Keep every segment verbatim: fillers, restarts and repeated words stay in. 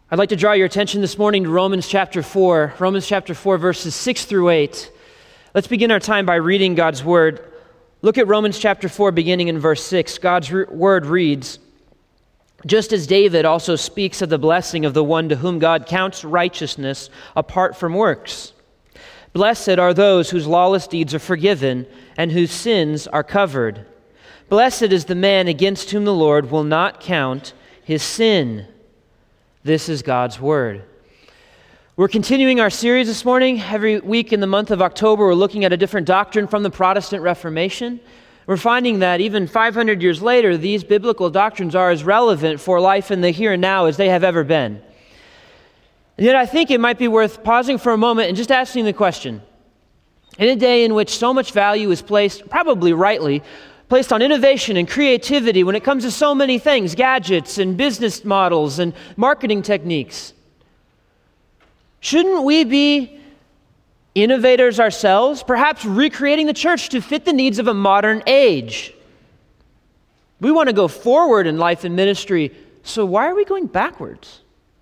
I'd like to draw your attention this morning to Romans chapter four, Romans chapter four, verses six through eight. Let's begin our time by reading God's word. Look at Romans chapter four, beginning in verse six. God's re- word reads, "Just as David also speaks of the blessing of the one to whom God counts righteousness apart from works. Blessed are those whose lawless deeds are forgiven and whose sins are covered. Blessed is the man against whom the Lord will not count his sin." This is God's word. We're continuing our series this morning. Every week in the month of October, we're looking at a different doctrine from the Protestant Reformation. We're finding that even five hundred years later, these biblical doctrines are as relevant for life in the here and now as they have ever been. And yet I think it might be worth pausing for a moment and just asking the question, in a day in which so much value is placed, probably rightly, placed on innovation and creativity when it comes to so many things, gadgets and business models and marketing techniques, shouldn't we be innovators ourselves, perhaps recreating the church to fit the needs of a modern age? We want to go forward in life and ministry, so why are we going backwards?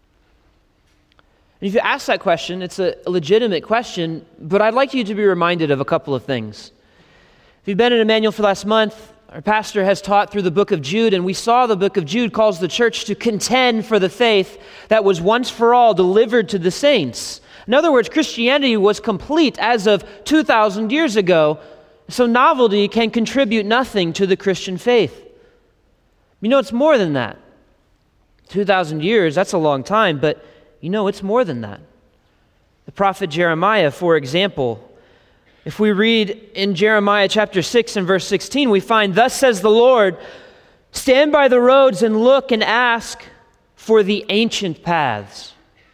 And if you ask that question, it's a legitimate question, but I'd like you to be reminded of a couple of things. If you've been in Emmanuel for the last month, our pastor has taught through the book of Jude, and we saw the book of Jude calls the church to contend for the faith that was once for all delivered to the saints. In other words, Christianity was complete as of two thousand years ago, so novelty can contribute nothing to the Christian faith. You know, it's more than that. two thousand years, that's a long time, but you know, it's more than that. The prophet Jeremiah, for example, if we read in Jeremiah chapter six and verse sixteen, we find, "Thus says the Lord, stand by the roads and look and ask for the ancient paths,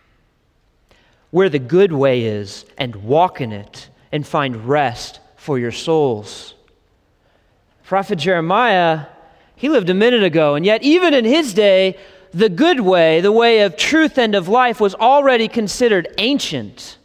where the good way is, and walk in it, and find rest for your souls." Prophet Jeremiah, he lived a minute ago, and yet even in his day, the good way, the way of truth and of life, was already considered ancient.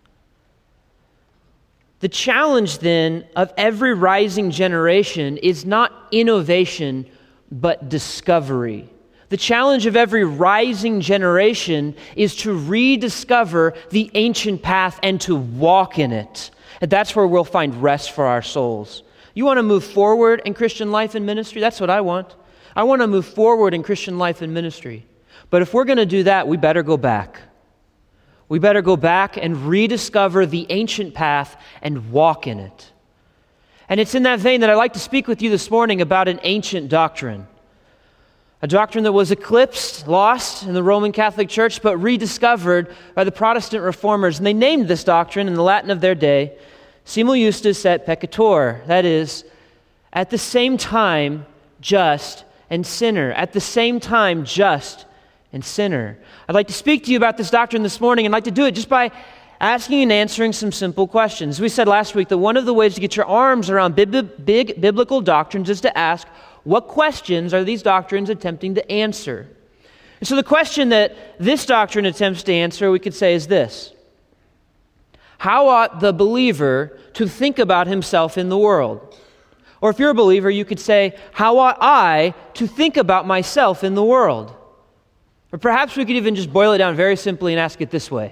The challenge then of every rising generation is not innovation, but discovery. The challenge of every rising generation is to rediscover the ancient path and to walk in it. And that's where we'll find rest for our souls. You want to move forward in Christian life and ministry? That's what I want. I want to move forward in Christian life and ministry. But if we're going to do that, we better go back. We better go back and rediscover the ancient path and walk in it. And it's in that vein that I'd like to speak with you this morning about an ancient doctrine. A doctrine that was eclipsed, lost in the Roman Catholic Church, but rediscovered by the Protestant reformers. And they named this doctrine in the Latin of their day, simul justus et peccator. That is, at the same time, just and sinner. At the same time, just and sinner. I'd like to speak to you about this doctrine this morning, and I'd like to do it just by asking and answering some simple questions. We said last week that one of the ways to get your arms around bib- big biblical doctrines is to ask, what questions are these doctrines attempting to answer? And so the question that this doctrine attempts to answer, we could say, is this: how ought the believer to think about himself in the world? Or if you're a believer, you could say, how ought I to think about myself in the world? Or perhaps we could even just boil it down very simply and ask it this way: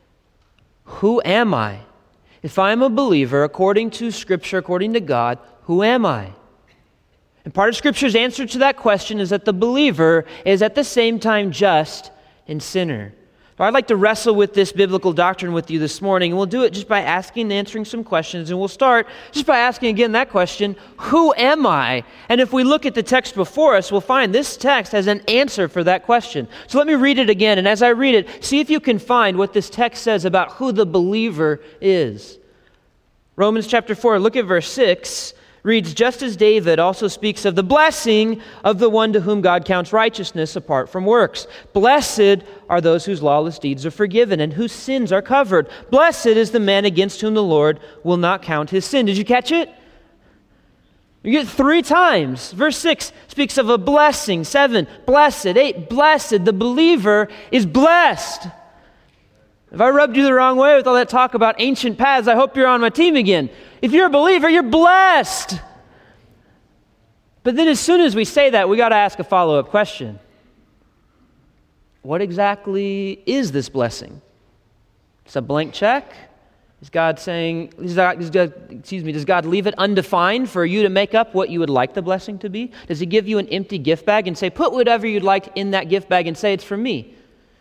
who am I? If I'm a believer, according to Scripture, according to God, who am I? And part of Scripture's answer to that question is that the believer is at the same time just and sinner. So I'd like to wrestle with this biblical doctrine with you this morning, and we'll do it just by asking and answering some questions. And we'll start just by asking again that question, who am I? And if we look at the text before us, we'll find this text has an answer for that question. So let me read it again, and as I read it, see if you can find what this text says about who the believer is. Romans chapter four, look at verse six. Reads, "Just as David also speaks of the blessing of the one to whom God counts righteousness apart from works. Blessed are those whose lawless deeds are forgiven and whose sins are covered. Blessed is the man against whom the Lord will not count his sin." Did you catch it? You get three times. Verse six speaks of a blessing. Seven, blessed. Eight, blessed. The believer is blessed. If I rubbed you the wrong way with all that talk about ancient paths, I hope you're on my team again. If you're a believer, you're blessed. But then as soon as we say that, we got to ask a follow-up question. what exactly is this blessing? It's a blank check? Is God saying, is God, is God, excuse me, does God leave it undefined for you to make up what you would like the blessing to be? Does he give you an empty gift bag and say, put whatever you'd like in that gift bag and say it's for me?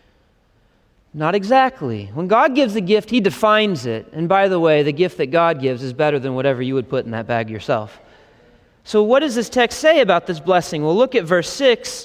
Not exactly. When God gives a gift, he defines it. And by the way, the gift that God gives is better than whatever you would put in that bag yourself. So what does this text say about this blessing? Well, look at verse six.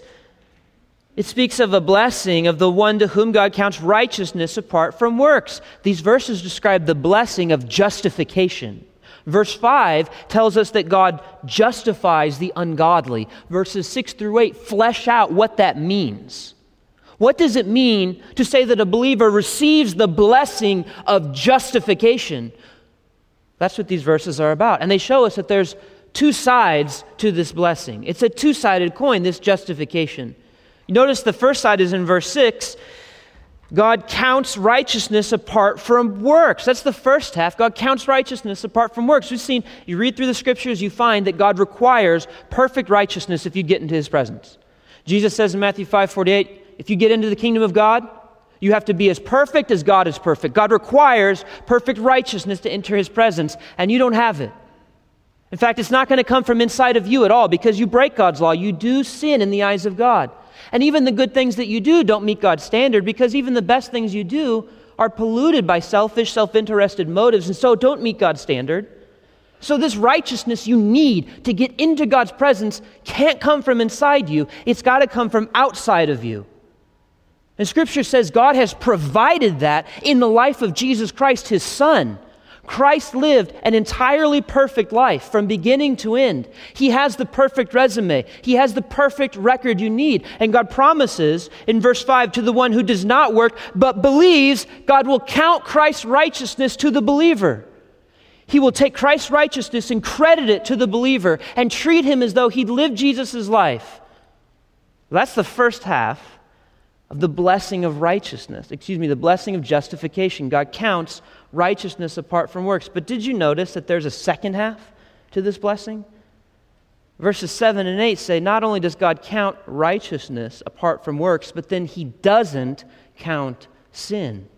It speaks of a blessing of the one to whom God counts righteousness apart from works. These verses describe the blessing of justification. Verse five tells us that God justifies the ungodly. Verses six through eight flesh out what that means. What does it mean to say that a believer receives the blessing of justification? That's what these verses are about. And they show us that there's two sides to this blessing. It's a two-sided coin, this justification. You notice the first side is in verse six. God counts righteousness apart from works. That's the first half. God counts righteousness apart from works. We've seen, you read through the scriptures, you find that God requires perfect righteousness if you get into his presence. Jesus says in Matthew five forty-eight, if you get into the kingdom of God, you have to be as perfect as God is perfect. God requires perfect righteousness to enter his presence, and you don't have it. In fact, it's not going to come from inside of you at all because you break God's law. You do sin in the eyes of God. And even the good things that you do don't meet God's standard because even the best things you do are polluted by selfish, self-interested motives and so don't meet God's standard. So this righteousness you need to get into God's presence can't come from inside you. It's got to come from outside of you. And Scripture says God has provided that in the life of Jesus Christ, his Son. Christ lived an entirely perfect life from beginning to end. He has the perfect resume. He has the perfect record you need. And God promises in verse five, to the one who does not work but believes, God will count Christ's righteousness to the believer. He will take Christ's righteousness and credit it to the believer and treat him as though he'd lived Jesus' life. That's the first half of the blessing of righteousness. Excuse me, the blessing of justification. God counts righteousness apart from works. But did you notice that there's a second half to this blessing? Verses seven and eight say not only does God count righteousness apart from works, but then he doesn't count sin.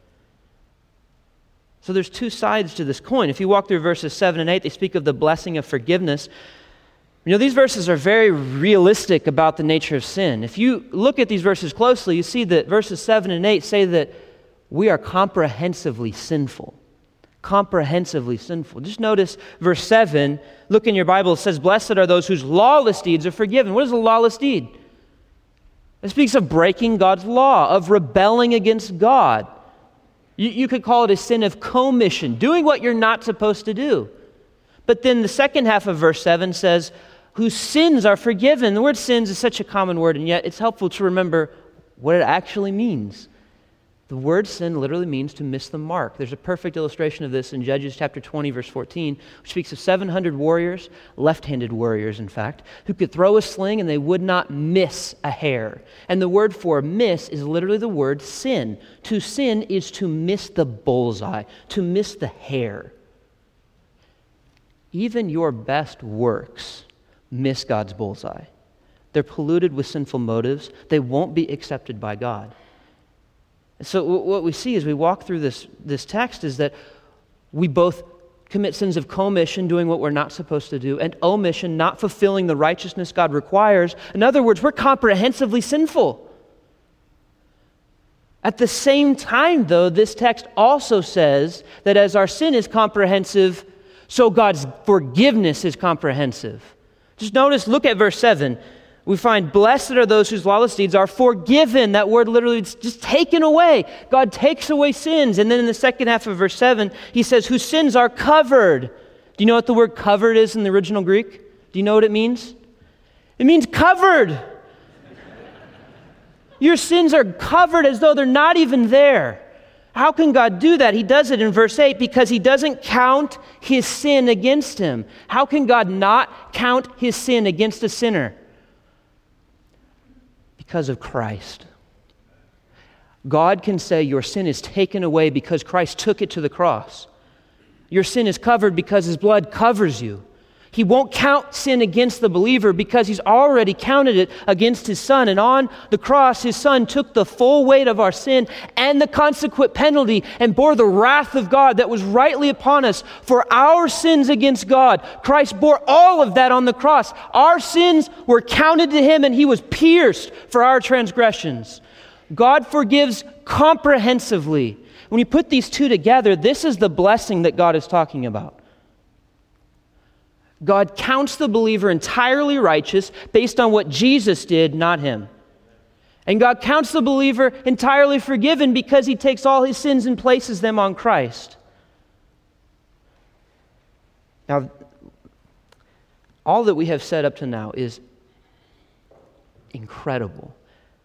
So there's two sides to this coin. If you walk through verses seven and eight, they speak of the blessing of forgiveness. You know, these verses are very realistic about the nature of sin. If you look at these verses closely, you see that verses seven and eight say that we are comprehensively sinful. Comprehensively sinful. Just notice verse seven. Look in your Bible. It says, blessed are those whose lawless deeds are forgiven. What is a lawless deed? It speaks of breaking God's law, of rebelling against God. You, you could call it a sin of commission, doing what you're not supposed to do. But then the second half of verse seven says, whose sins are forgiven. The word sins is such a common word, and yet it's helpful to remember what it actually means. The word sin literally means to miss the mark. There's a perfect illustration of this in Judges chapter twenty, verse fourteen, which speaks of seven hundred warriors, left-handed warriors, in fact, who could throw a sling and they would not miss a hair. And the word for miss is literally the word sin. To sin is to miss the bullseye, to miss the hair. Even your best works miss God's bullseye. They're polluted with sinful motives. They won't be accepted by God. So what we see as we walk through this, this text is that we both commit sins of commission, doing what we're not supposed to do, and omission, not fulfilling the righteousness God requires. In other words, we're comprehensively sinful. At the same time, though, this text also says that as our sin is comprehensive, so God's forgiveness is comprehensive. Just notice, look at verse seven. We find, blessed are those whose lawless deeds are forgiven. That word literally is just taken away. God takes away sins. And then in the second half of verse seven, he says, whose sins are covered. Do you know what the word covered is in the original Greek? Do you know what it means? It means covered. Your sins are covered as though they're not even there. How can God do that? He does it in verse eight because he doesn't count his sin against him. How can God not count his sin against a sinner? Because of Christ. God can say your sin is taken away because Christ took it to the cross. Your sin is covered because his blood covers you. He won't count sin against the believer because he's already counted it against his son. And on the cross, his son took the full weight of our sin and the consequent penalty and bore the wrath of God that was rightly upon us for our sins against God. Christ bore all of that on the cross. Our sins were counted to him and he was pierced for our transgressions. God forgives comprehensively. When you put these two together, this is the blessing that God is talking about. God counts the believer entirely righteous based on what Jesus did, not him. And God counts the believer entirely forgiven because he takes all his sins and places them on Christ. Now, all that we have said up to now is incredible.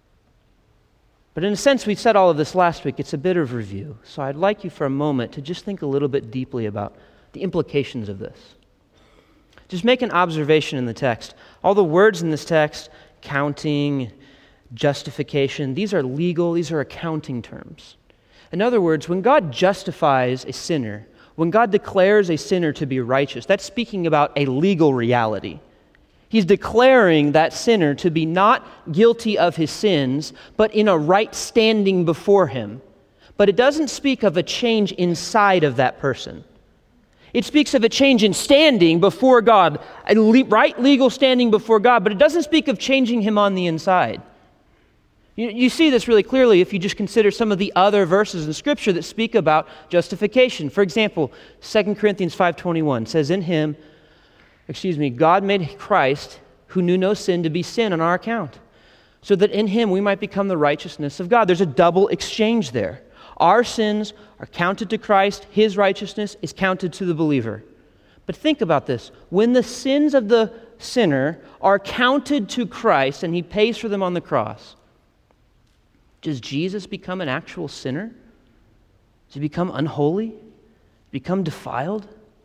But in a sense, we said all of this last week. It's a bit of review. So I'd like you for a moment to just think a little bit deeply about the implications of this. Just make an observation in the text. All the words in this text, counting, justification, these are legal, these are accounting terms. In other words, when God justifies a sinner, when God declares a sinner to be righteous, that's speaking about a legal reality. He's declaring that sinner to be not guilty of his sins, but in a right standing before him. But it doesn't speak of a change inside of that person. It speaks of a change in standing before God, a le- right legal standing before God, but it doesn't speak of changing him on the inside. You, you see this really clearly if you just consider some of the other verses in Scripture that speak about justification. For example, Second Corinthians five twenty-one says, in him, excuse me, God made Christ, who knew no sin, to be sin on our account, so that in him we might become the righteousness of God. There's a double exchange there. Our sins are counted to Christ. His righteousness is counted to the believer. But think about this. When the sins of the sinner are counted to Christ and he pays for them on the cross, does Jesus become an actual sinner? Does he become unholy? Become defiled?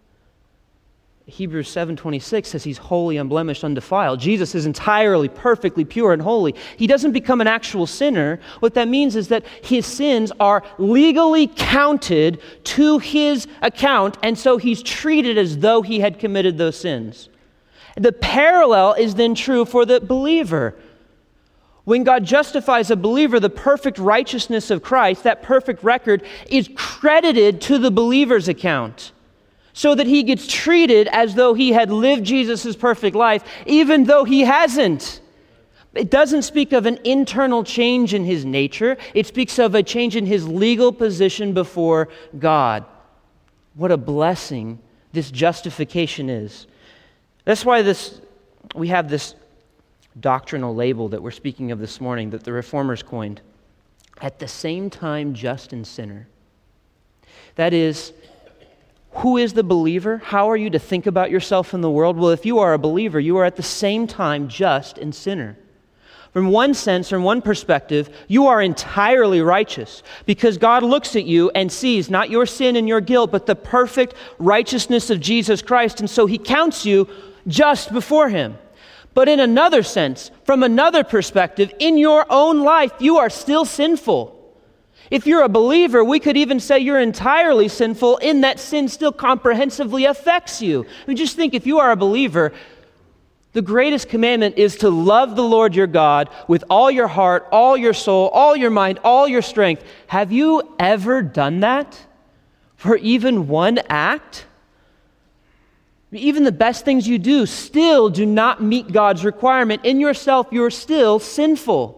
Hebrews seven twenty-six says he's holy, unblemished, undefiled. Jesus is entirely, perfectly pure and holy. He doesn't become an actual sinner. What that means is that his sins are legally counted to his account, and so he's treated as though he had committed those sins. The parallel is then true for the believer. When God justifies a believer, the perfect righteousness of Christ, that perfect record, is credited to the believer's account, so that he gets treated as though he had lived Jesus' perfect life, even though he hasn't. It doesn't speak of an internal change in his nature. It speaks of a change in his legal position before God. What a blessing this justification is. That's why this we have this doctrinal label that we're speaking of this morning that the Reformers coined. At the same time, just and sinner. That is, who is the believer? How are you to think about yourself in the world? Well, if you are a believer, you are at the same time just and sinner. From one sense, from one perspective, you are entirely righteous because God looks at you and sees not your sin and your guilt, but the perfect righteousness of Jesus Christ, and so he counts you just before him. But in another sense, from another perspective, in your own life, you are still sinful. If you're a believer, we could even say you're entirely sinful in that sin still comprehensively affects you. I mean, just think, if you are a believer, the greatest commandment is to love the Lord your God with all your heart, all your soul, all your mind, all your strength. Have you ever done that for even one act? Even the best things you do still do not meet God's requirement. In yourself, you're still sinful.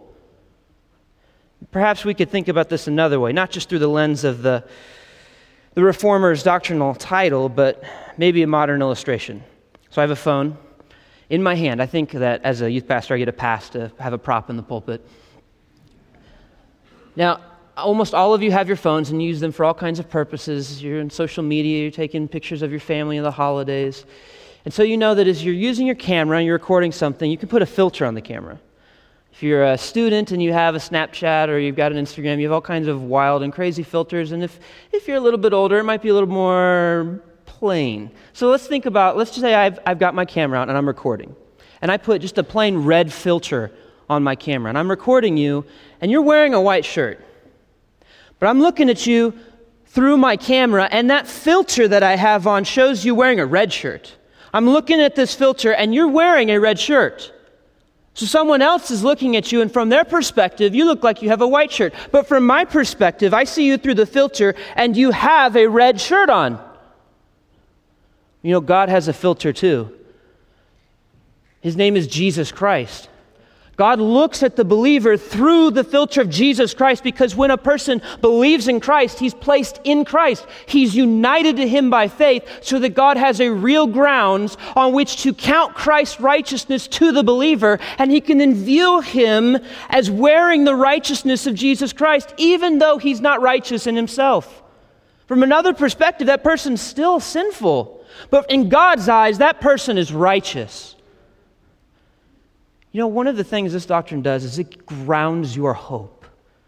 Perhaps we could think about this another way, not just through the lens of the, the Reformers' doctrinal title, but maybe a modern illustration. So I have a phone in my hand. I think that as a youth pastor, I get a pass to have a prop in the pulpit. Now, almost all of you have your phones and use them for all kinds of purposes. You're in social media, you're taking pictures of your family in the holidays. And so you know that as you're using your camera and you're recording something, you can put a filter on the camera. If you're a student and you have a Snapchat or you've got an Instagram, you have all kinds of wild and crazy filters. And if, if you're a little bit older, it might be a little more plain. So let's think about, let's just say I've, I've got my camera out and I'm recording. And I put just a plain red filter on my camera. And I'm recording you, and you're wearing a white shirt. But I'm looking at you through my camera, and that filter that I have on shows you wearing a red shirt. I'm looking at this filter and you're wearing a red shirt. So someone else is looking at you, and from their perspective, you look like you have a white shirt. But from my perspective, I see you through the filter and you have a red shirt on. You know, God has a filter too. His name is Jesus Christ. God looks at the believer through the filter of Jesus Christ, because when a person believes in Christ, he's placed in Christ. He's united to him by faith, so that God has a real grounds on which to count Christ's righteousness to the believer, and he can then view him as wearing the righteousness of Jesus Christ, even though he's not righteous in himself. From another perspective, that person's still sinful, but in God's eyes, that person is righteous. You know, one of the things this doctrine does is it grounds your hope.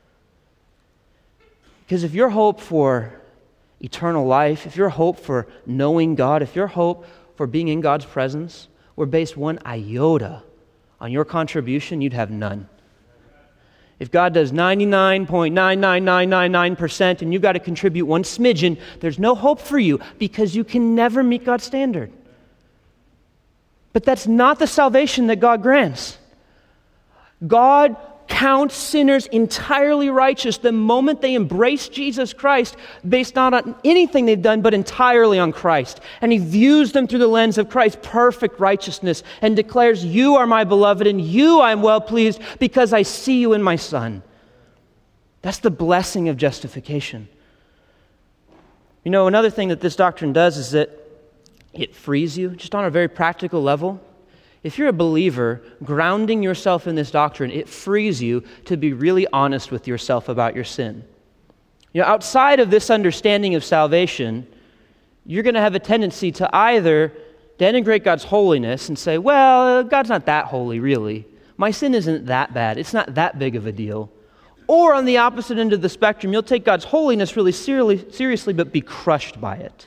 Because if your hope for eternal life, if your hope for knowing God, if your hope for being in God's presence were based one iota on your contribution, you'd have none. If God does ninety-nine point nine nine nine nine nine percent and you've got to contribute one smidgen, there's no hope for you, because you can never meet God's standard. But that's not the salvation that God grants. God counts sinners entirely righteous the moment they embrace Jesus Christ, based not on anything they've done, but entirely on Christ. And he views them through the lens of Christ's perfect righteousness and declares, "You are my beloved, and you I am well pleased, because I see you in my Son." That's the blessing of justification. You know, another thing that this doctrine does is that it frees you, just on a very practical level. If you're a believer, grounding yourself in this doctrine, it frees you to be really honest with yourself about your sin. You know, outside of this understanding of salvation, you're going to have a tendency to either denigrate God's holiness and say, well, God's not that holy, really. My sin isn't that bad. It's not that big of a deal. Or on the opposite end of the spectrum, you'll take God's holiness really seriously, but be crushed by it.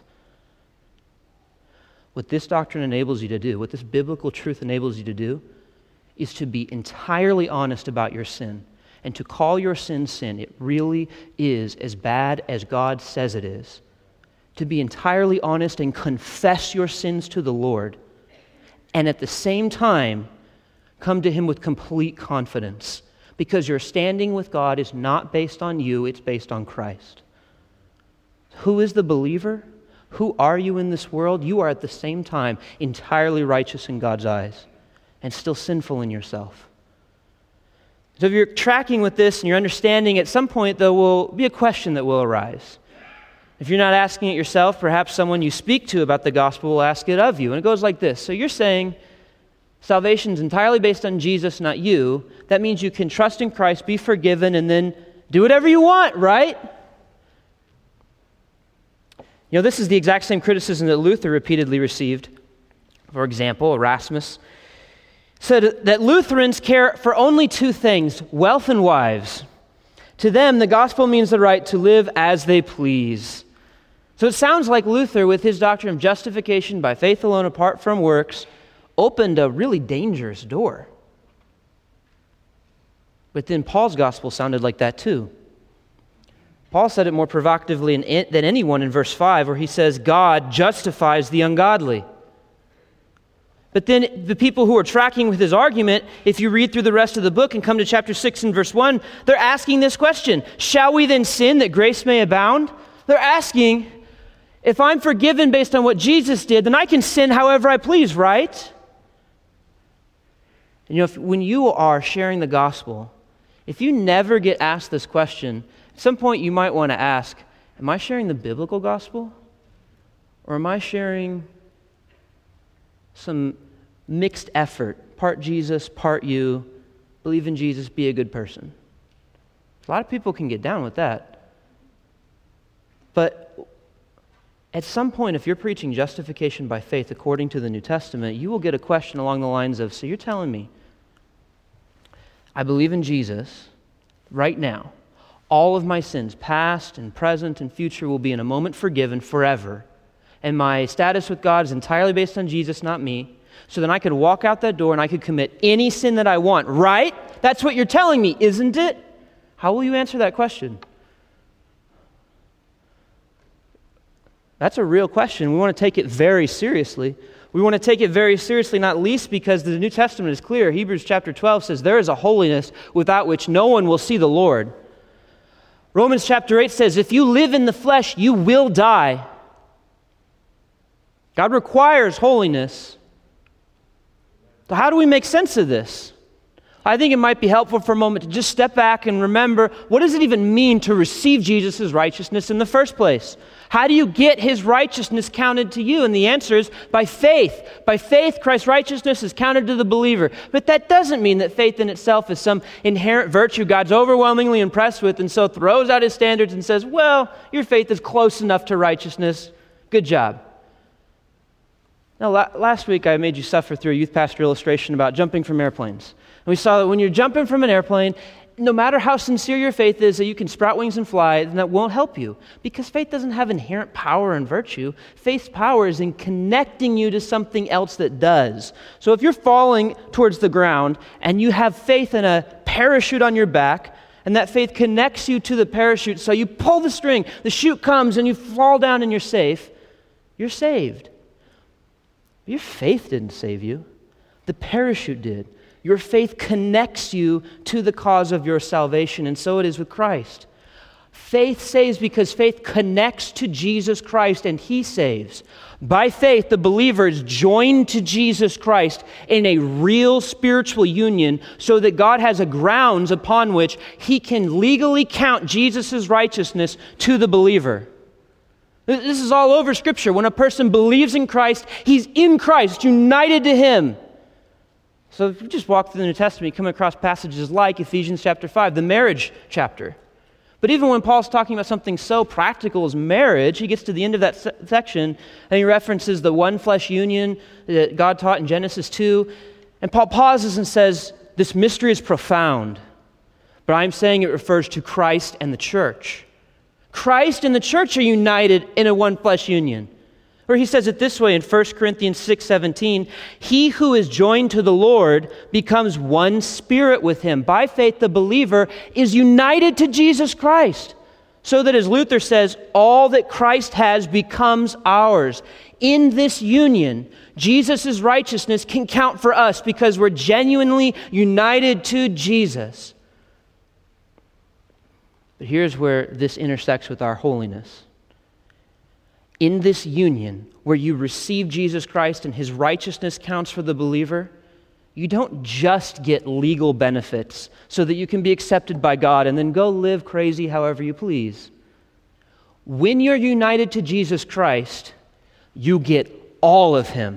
What this doctrine enables you to do, what this biblical truth enables you to do, is to be entirely honest about your sin and to call your sin sin. It really is as bad as God says it is. To be entirely honest and confess your sins to the Lord, and at the same time come to him with complete confidence, because your standing with God is not based on you, it's based on Christ. Who is the believer? Who are you in this world? You are at the same time entirely righteous in God's eyes and still sinful in yourself. So if you're tracking with this and you're understanding, at some point there will be a question that will arise. If you're not asking it yourself, perhaps someone you speak to about the gospel will ask it of you. And it goes like this. So you're saying salvation is entirely based on Jesus, not you. That means you can trust in Christ, be forgiven, and then do whatever you want, right? You know, this is the exact same criticism that Luther repeatedly received. For example, Erasmus said that Lutherans care for only two things, wealth and wives. To them, the gospel means the right to live as they please. So it sounds like Luther, with his doctrine of justification by faith alone apart from works, opened a really dangerous door. But then Paul's gospel sounded like that too. Paul said it more provocatively than anyone in verse five, where he says, God justifies the ungodly. But then the people who are tracking with his argument, if you read through the rest of the book and come to chapter six and verse one, they're asking this question, shall we then sin that grace may abound? They're asking, if I'm forgiven based on what Jesus did, then I can sin however I please, right? And you know, if, when you are sharing the gospel, if you never get asked this question, at some point you might want to ask, am I sharing the biblical gospel? Or am I sharing some mixed effort, part Jesus, part you, believe in Jesus, be a good person? A lot of people can get down with that. But at some point, if you're preaching justification by faith according to the New Testament, you will get a question along the lines of, so you're telling me, I believe in Jesus right now. All of my sins, past and present and future, will be in a moment forgiven forever. And my status with God is entirely based on Jesus, not me. So then I could walk out that door and I could commit any sin that I want, right? That's what you're telling me, isn't it? How will you answer that question? That's a real question. We want to take it very seriously. We want to take it very seriously, not least because the New Testament is clear. Hebrews chapter twelve says, there is a holiness without which no one will see the Lord. Romans chapter eight says, if you live in the flesh, you will die. God requires holiness. So how do we make sense of this? I think it might be helpful for a moment to just step back and remember, what does it even mean to receive Jesus' righteousness in the first place? How do you get his righteousness counted to you? And the answer is by faith. By faith, Christ's righteousness is counted to the believer. But that doesn't mean that faith in itself is some inherent virtue God's overwhelmingly impressed with and so throws out his standards and says, well, your faith is close enough to righteousness. Good job. Now, la- last week I made you suffer through a youth pastor illustration about jumping from airplanes. And we saw that when you're jumping from an airplane, no matter how sincere your faith is that you can sprout wings and fly, then that won't help you. Because faith doesn't have inherent power and virtue. Faith's power is in connecting you to something else that does. So if you're falling towards the ground and you have faith in a parachute on your back, and that faith connects you to the parachute, so you pull the string, the chute comes, and you fall down and you're safe, you're saved. Your faith didn't save you. The parachute did. Your faith connects you to the cause of your salvation, and so it is with Christ. Faith saves because faith connects to Jesus Christ, and he saves. By faith, the believer is joined to Jesus Christ in a real spiritual union so that God has a grounds upon which he can legally count Jesus' righteousness to the believer. This is all over Scripture. When a person believes in Christ, he's in Christ, united to him. So if you just walk through the New Testament, you come across passages like Ephesians chapter five, the marriage chapter. But even when Paul's talking about something so practical as marriage, he gets to the end of that se- section and he references the one flesh union that God taught in Genesis two. And Paul pauses and says, this mystery is profound, but I'm saying it refers to Christ and the church. Christ and the church are united in a one flesh union. Or he says it this way in First Corinthians six seventeen, he who is joined to the Lord becomes one spirit with him. By faith, the believer is united to Jesus Christ. So that, as Luther says, all that Christ has becomes ours. In this union, Jesus' righteousness can count for us because we're genuinely united to Jesus. But here's where this intersects with our holiness. In this union, where you receive Jesus Christ and his righteousness counts for the believer, you don't just get legal benefits so that you can be accepted by God and then go live crazy however you please. When you're united to Jesus Christ, you get all of him.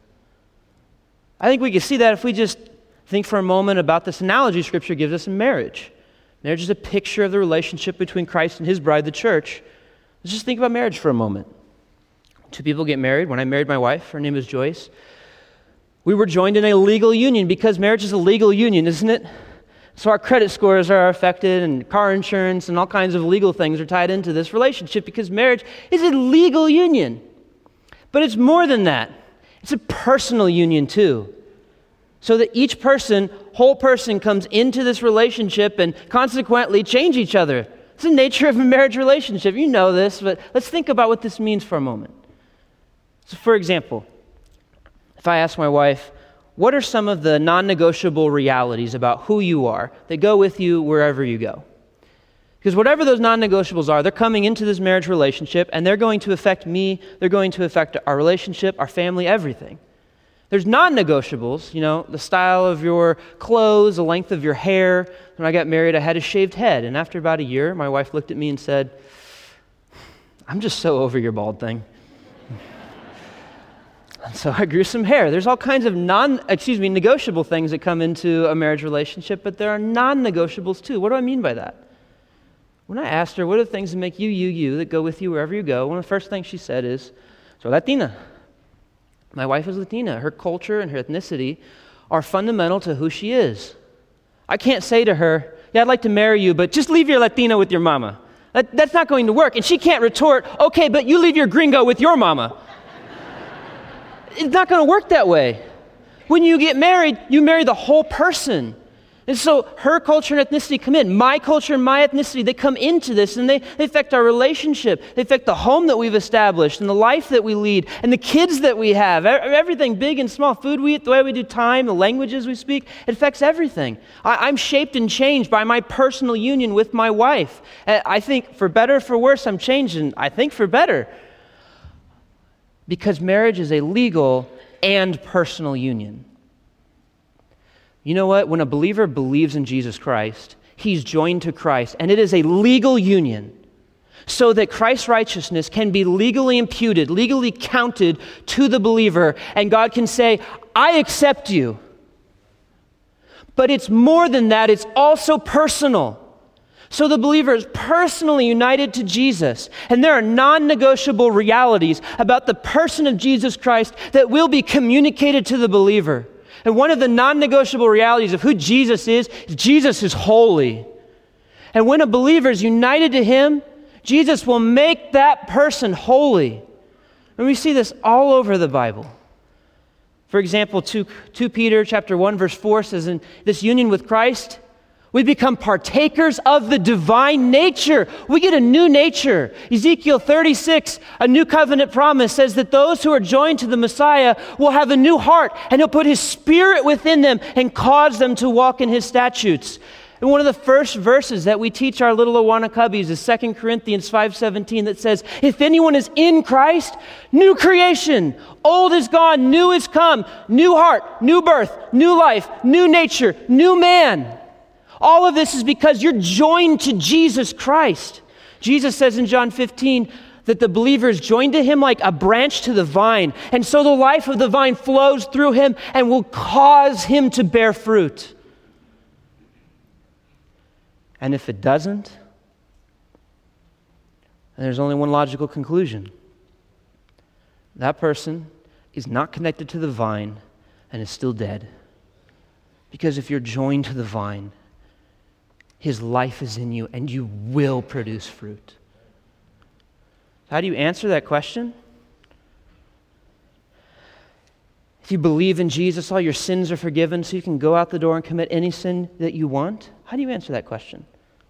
I think we can see that if we just think for a moment about this analogy Scripture gives us in marriage. Marriage is a picture of the relationship between Christ and his bride, the church. Let's just think about marriage for a moment. Two people get married. When I married my wife, her name is Joyce, we were joined in a legal union because marriage is a legal union, isn't it? So our credit scores are affected and car insurance and all kinds of legal things are tied into this relationship because marriage is a legal union. But it's more than that. It's a personal union too. So that each person, whole person, comes into this relationship and consequently change each other. It's the nature of a marriage relationship. You know this, but let's think about what this means for a moment. So for example, if I ask my wife, what are some of the non-negotiable realities about who you are that go with you wherever you go? Because whatever those non-negotiables are, they're coming into this marriage relationship and they're going to affect me, they're going to affect our relationship, our family, everything. There's non-negotiables, you know, the style of your clothes, the length of your hair. When I got married, I had a shaved head. And after about a year, my wife looked at me and said, I'm just so over your bald thing. And so I grew some hair. There's all kinds of non, excuse me, negotiable things that come into a marriage relationship, but there are non-negotiables too. What do I mean by that? When I asked her, what are the things that make you, you, you, that go with you wherever you go, one of the first things she said is, so Latina. My wife is Latina. Her culture and her ethnicity are fundamental to who she is. I can't say to her, yeah, I'd like to marry you, but just leave your Latina with your mama. That, that's not going to work. And she can't retort, okay, but you leave your gringo with your mama. It's not going to work that way. When you get married, you marry the whole person. And so her culture and ethnicity come in. My culture and my ethnicity, they come into this, and they, they affect our relationship. They affect the home that we've established and the life that we lead and the kids that we have. Everything, big and small. Food we eat, the way we do time, the languages we speak, it affects everything. I, I'm shaped and changed by my personal union with my wife. I think for better or for worse, I'm changed, and I think for better. Because marriage is a legal and personal union. You know what? When a believer believes in Jesus Christ, he's joined to Christ, and it is a legal union so that Christ's righteousness can be legally imputed, legally counted to the believer, and God can say, I accept you. But it's more than that, it's also personal. So the believer is personally united to Jesus, and there are non-negotiable realities about the person of Jesus Christ that will be communicated to the believer. And one of the non-negotiable realities of who Jesus is, is Jesus is holy. And when a believer is united to him, Jesus will make that person holy. And we see this all over the Bible. For example, two Peter chapter one, verse four says, in this union with Christ, we become partakers of the divine nature. We get a new nature. Ezekiel thirty-six, a new covenant promise, says that those who are joined to the Messiah will have a new heart, and he'll put his spirit within them and cause them to walk in his statutes. And one of the first verses that we teach our little Awana Cubbies is Second Corinthians five seventeen that says, if anyone is in Christ, new creation, old is gone, new is come, new heart, new birth, new life, new nature, new man. All of this is because you're joined to Jesus Christ. Jesus says in John fifteen that the believer is joined to him like a branch to the vine. And so the life of the vine flows through him and will cause him to bear fruit. And if it doesn't, then there's only one logical conclusion. That person is not connected to the vine and is still dead. Because if you're joined to the vine, his life is in you, and you will produce fruit. How do you answer that question? If you believe in Jesus, all your sins are forgiven, so you can go out the door and commit any sin that you want. How do you answer that question?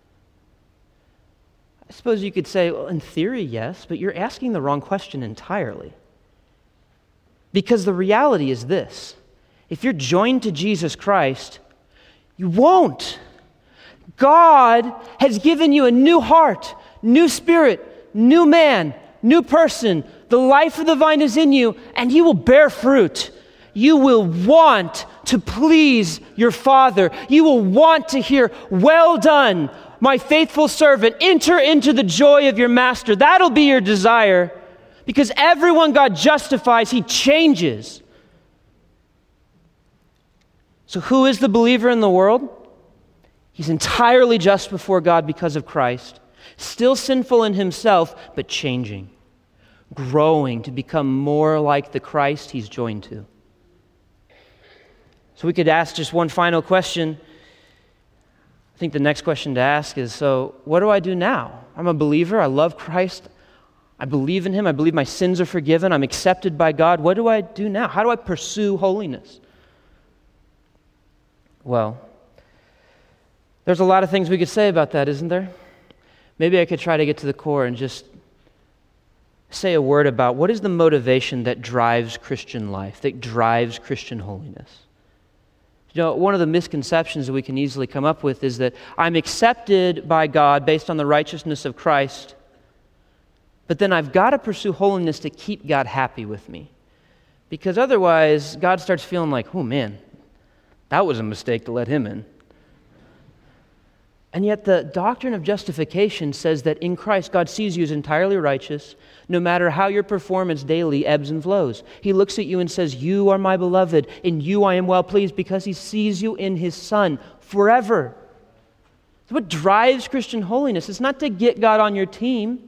I suppose you could say, well, in theory, yes, but you're asking the wrong question entirely. Because the reality is this: if you're joined to Jesus Christ, you won't. God has given you a new heart, new spirit, new man, new person. The life of the vine is in you, and you will bear fruit. You will want to please your Father. You will want to hear, well done, my faithful servant. Enter into the joy of your master. That'll be your desire, because everyone God justifies, he changes. So who is the believer in the world? He's entirely just before God because of Christ, still sinful in himself, but changing, growing to become more like the Christ he's joined to. So we could ask just one final question. I think the next question to ask is, so what do I do now? I'm a believer. I love Christ. I believe in him. I believe my sins are forgiven. I'm accepted by God. What do I do now? How do I pursue holiness? Well, there's a lot of things we could say about that, isn't there? Maybe I could try to get to the core and just say a word about what is the motivation that drives Christian life, that drives Christian holiness. You know, one of the misconceptions that we can easily come up with is that I'm accepted by God based on the righteousness of Christ, but then I've got to pursue holiness to keep God happy with me. Because otherwise, God starts feeling like, oh man, that was a mistake to let him in. And yet the doctrine of justification says that in Christ, God sees you as entirely righteous, no matter how your performance daily ebbs and flows. He looks at you and says, you are my beloved, in you I am well pleased, because he sees you in his Son forever. So what drives Christian holiness? It's not to get God on your team.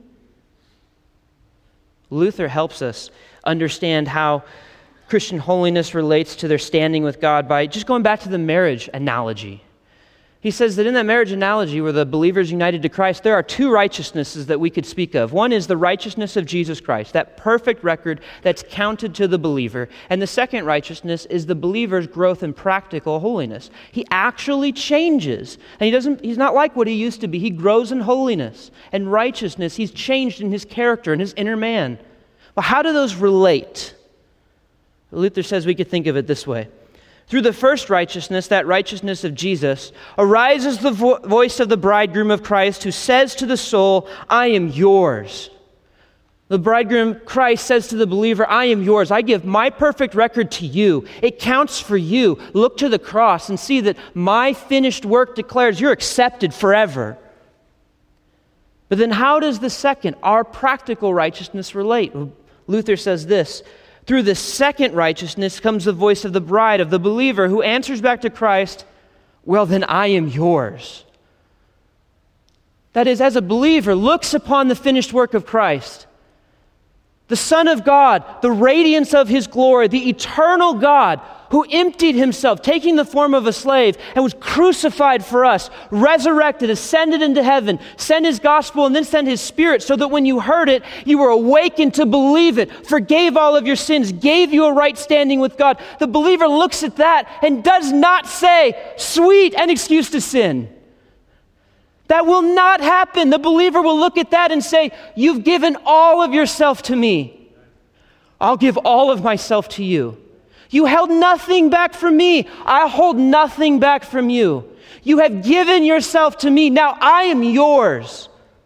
Luther helps us understand how Christian holiness relates to their standing with God by just going back to the marriage analogy. He says that in that marriage analogy where the believer is united to Christ, there are two righteousnesses that we could speak of. One is the righteousness of Jesus Christ, that perfect record that's counted to the believer. And the second righteousness is the believer's growth in practical holiness. He actually changes. And he doesn't, he's not like what he used to be. He grows in holiness and righteousness. He's changed in his character and his inner man. Well, how do those relate? Luther says we could think of it this way. Through the first righteousness, that righteousness of Jesus, arises the vo- voice of the bridegroom of Christ who says to the soul, I am yours. The bridegroom, Christ, says to the believer, I am yours. I give my perfect record to you. It counts for you. Look to the cross and see that my finished work declares you're accepted forever. But then how does the second, our practical righteousness, relate? Luther says this. Through the second righteousness comes the voice of the bride, of the believer, who answers back to Christ, well, then I am yours. That is, as a believer looks upon the finished work of Christ, the Son of God, the radiance of his glory, the eternal God who emptied himself, taking the form of a slave and was crucified for us, resurrected, ascended into heaven, sent his gospel and then sent his Spirit so that when you heard it, you were awakened to believe it, forgave all of your sins, gave you a right standing with God. The believer looks at that and does not say, sweet, an excuse to sin. That will not happen. The believer will look at that and say, you've given all of yourself to me. I'll give all of myself to you. You held nothing back from me. I hold nothing back from you. You have given yourself to me. Now I am yours.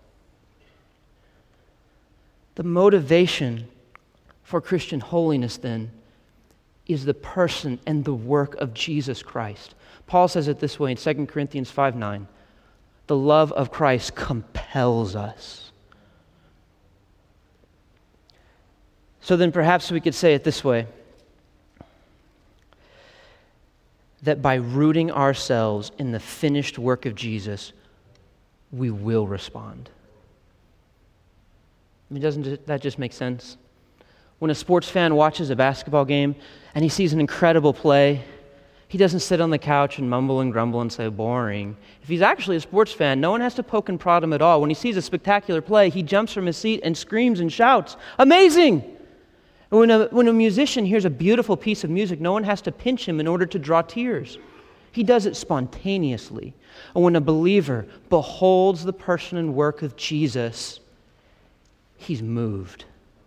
The motivation for Christian holiness, then, is the person and the work of Jesus Christ. Paul says it this way in Second Corinthians five nine. The love of Christ compels us. So then perhaps we could say it this way, that by rooting ourselves in the finished work of Jesus, we will respond. I mean, doesn't that just make sense? When a sports fan watches a basketball game and he sees an incredible play, he doesn't sit on the couch and mumble and grumble and say, boring. If he's actually a sports fan, no one has to poke and prod him at all. When he sees a spectacular play, he jumps from his seat and screams and shouts, amazing! And when a, when a musician hears a beautiful piece of music, no one has to pinch him in order to draw tears. He does it spontaneously. And when a believer beholds the person and work of Jesus, he's moved.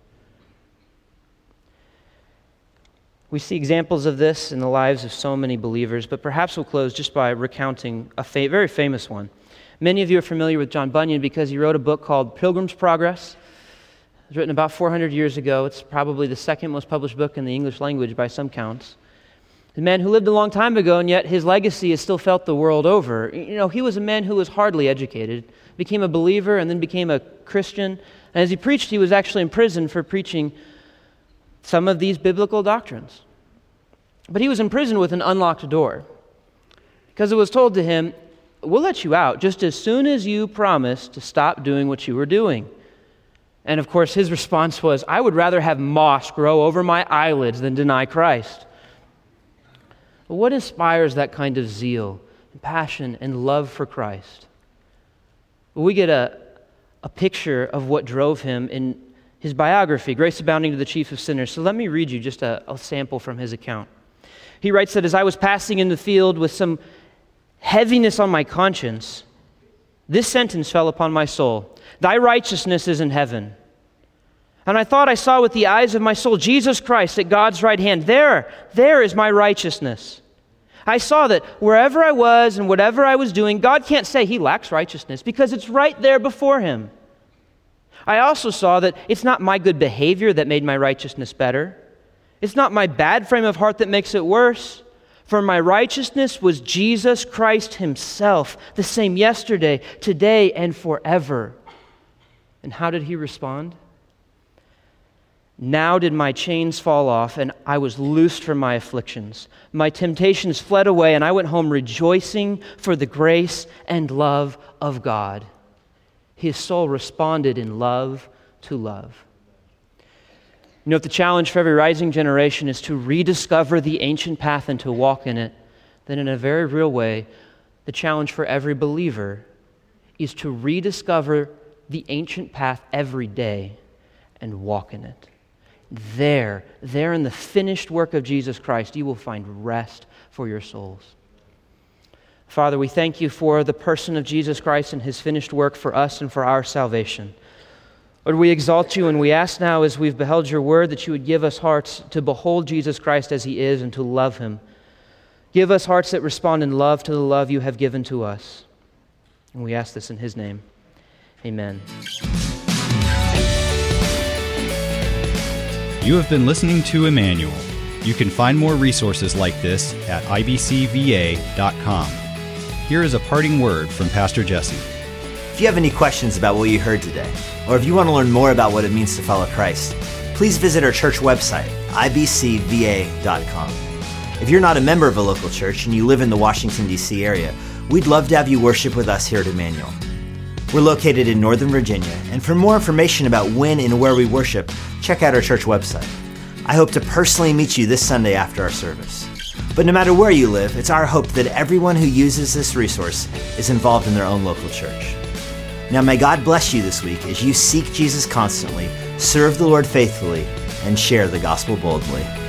We see examples of this in the lives of so many believers, but perhaps we'll close just by recounting a fa- very famous one. Many of you are familiar with John Bunyan because he wrote a book called Pilgrim's Progress. It was written about four hundred years ago. It's probably the second most published book in the English language by some counts. A man who lived a long time ago, and yet his legacy is still felt the world over. You know, he was a man who was hardly educated, became a believer, and then became a Christian. And as he preached, he was actually in prison for preaching some of these biblical doctrines. But he was in prison with an unlocked door because it was told to him, we'll let you out just as soon as you promise to stop doing what you were doing. And of course, his response was, I would rather have moss grow over my eyelids than deny Christ. But what inspires that kind of zeal and passion and love for Christ? Well, we get a, a picture of what drove him in his biography, Grace Abounding to the Chief of Sinners. So let me read you just a, a sample from his account. He writes that as I was passing in the field with some heaviness on my conscience, this sentence fell upon my soul. Thy righteousness is in heaven. And I thought I saw with the eyes of my soul Jesus Christ at God's right hand. There, there is my righteousness. I saw that wherever I was and whatever I was doing, God can't say he lacks righteousness because it's right there before him. I also saw that it's not my good behavior that made my righteousness better. It's not my bad frame of heart that makes it worse. For my righteousness was Jesus Christ himself, the same yesterday, today, and forever. And how did he respond? Now did my chains fall off, and I was loosed from my afflictions. My temptations fled away, and I went home rejoicing for the grace and love of God. His soul responded in love to love. You know, if the challenge for every rising generation is to rediscover the ancient path and to walk in it, then in a very real way, The challenge for every believer is to rediscover the ancient path every day and walk in it. There, there in the finished work of Jesus Christ, you will find rest for your souls. Father, we thank you for the person of Jesus Christ and his finished work for us and for our salvation. Lord, we exalt you, and we ask now as we've beheld your word that you would give us hearts to behold Jesus Christ as he is and to love him. Give us hearts that respond in love to the love you have given to us. And we ask this in his name. Amen. You have been listening to Emmanuel. You can find more resources like this at I B C V A dot com. Here is a parting word from Pastor Jesse. If you have any questions about what you heard today, or if you want to learn more about what it means to follow Christ, please visit our church website, I B C V A dot com. If you're not a member of a local church and you live in the Washington, D C area, we'd love to have you worship with us here at Emmanuel. We're located in Northern Virginia, and for more information about when and where we worship, check out our church website. I hope to personally meet you this Sunday after our service. But no matter where you live, it's our hope that everyone who uses this resource is involved in their own local church. Now may God bless you this week as you seek Jesus constantly, serve the Lord faithfully, and share the gospel boldly.